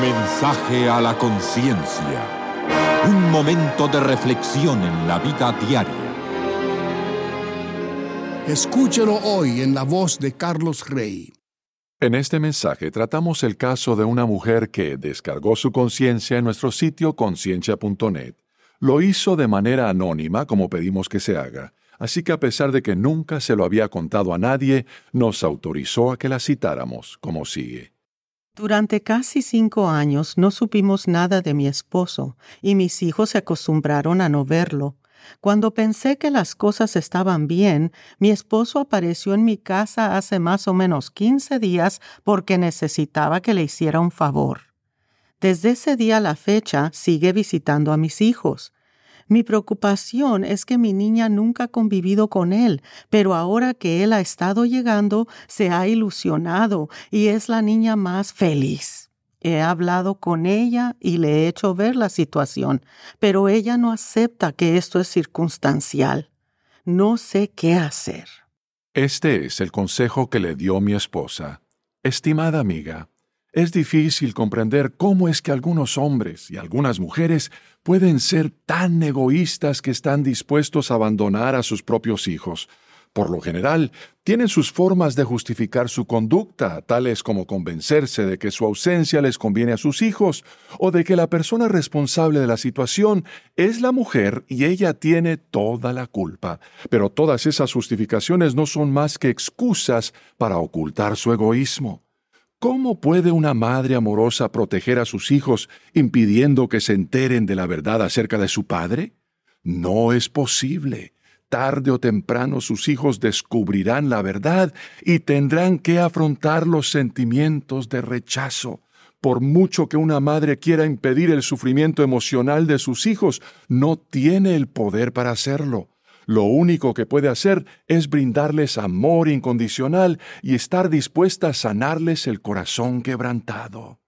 Mensaje a la conciencia. Un momento de reflexión en la vida diaria. Escúchelo hoy en la voz de Carlos Rey. En este mensaje tratamos el caso de una mujer que descargó su conciencia en nuestro sitio conciencia.net. Lo hizo de manera anónima, como pedimos que se haga, así que a pesar de que nunca se lo había contado a nadie, nos autorizó a que la citáramos, como sigue. Durante casi 5 años no supimos nada de mi esposo, y mis hijos se acostumbraron a no verlo. Cuando pensé que las cosas estaban bien, mi esposo apareció en mi casa hace más o menos 15 días porque necesitaba que le hiciera un favor. Desde ese día a la fecha sigue visitando a mis hijos. Mi preocupación es que mi niña nunca ha convivido con él, pero ahora que él ha estado llegando, se ha ilusionado y es la niña más feliz. He hablado con ella y le he hecho ver la situación, pero ella no acepta que esto es circunstancial. No sé qué hacer. Este es el consejo que le dio mi esposa. Estimada amiga, es difícil comprender cómo es que algunos hombres y algunas mujeres pueden ser tan egoístas que están dispuestos a abandonar a sus propios hijos. Por lo general, tienen sus formas de justificar su conducta, tales como convencerse de que su ausencia les conviene a sus hijos, o de que la persona responsable de la situación es la mujer y ella tiene toda la culpa. Pero todas esas justificaciones no son más que excusas para ocultar su egoísmo. ¿Cómo puede una madre amorosa proteger a sus hijos impidiendo que se enteren de la verdad acerca de su padre? No es posible. Tarde o temprano sus hijos descubrirán la verdad y tendrán que afrontar los sentimientos de rechazo. Por mucho que una madre quiera impedir el sufrimiento emocional de sus hijos, no tiene el poder para hacerlo. Lo único que puede hacer es brindarles amor incondicional y estar dispuesta a sanarles el corazón quebrantado.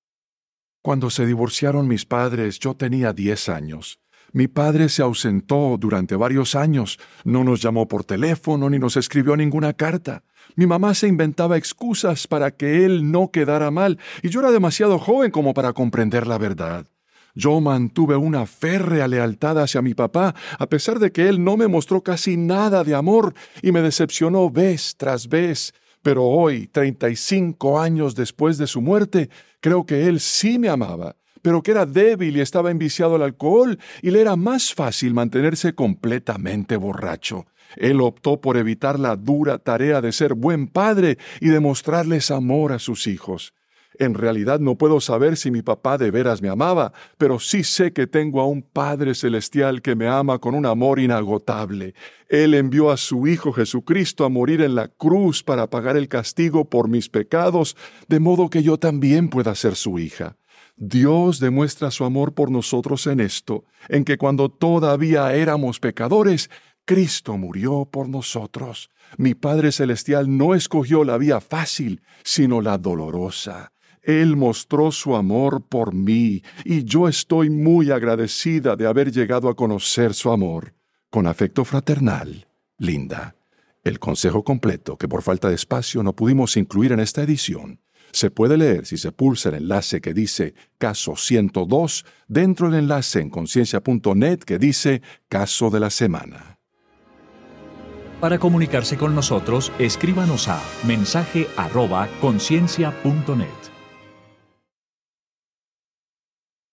Cuando se divorciaron mis padres, yo tenía 10 años. Mi padre se ausentó durante varios años. No nos llamó por teléfono ni nos escribió ninguna carta. Mi mamá se inventaba excusas para que él no quedara mal, y yo era demasiado joven como para comprender la verdad. Yo mantuve una férrea lealtad hacia mi papá, a pesar de que él no me mostró casi nada de amor y me decepcionó vez tras vez. Pero hoy, 35 años después de su muerte, creo que él sí me amaba, pero que era débil y estaba enviciado al alcohol y le era más fácil mantenerse completamente borracho. Él optó por evitar la dura tarea de ser buen padre y de mostrarles amor a sus hijos. En realidad no puedo saber si mi papá de veras me amaba, pero sí sé que tengo a un Padre Celestial que me ama con un amor inagotable. Él envió a su Hijo Jesucristo a morir en la cruz para pagar el castigo por mis pecados, de modo que yo también pueda ser su hija. Dios demuestra su amor por nosotros en esto, en que cuando todavía éramos pecadores, Cristo murió por nosotros. Mi Padre Celestial no escogió la vía fácil, sino la dolorosa. Él mostró su amor por mí, y yo estoy muy agradecida de haber llegado a conocer su amor. Con afecto fraternal, Linda. El consejo completo, que por falta de espacio no pudimos incluir en esta edición, se puede leer si se pulsa el enlace que dice Caso 102 dentro del enlace en conciencia.net que dice Caso de la Semana. Para comunicarse con nosotros, escríbanos a mensaje@conciencia.net.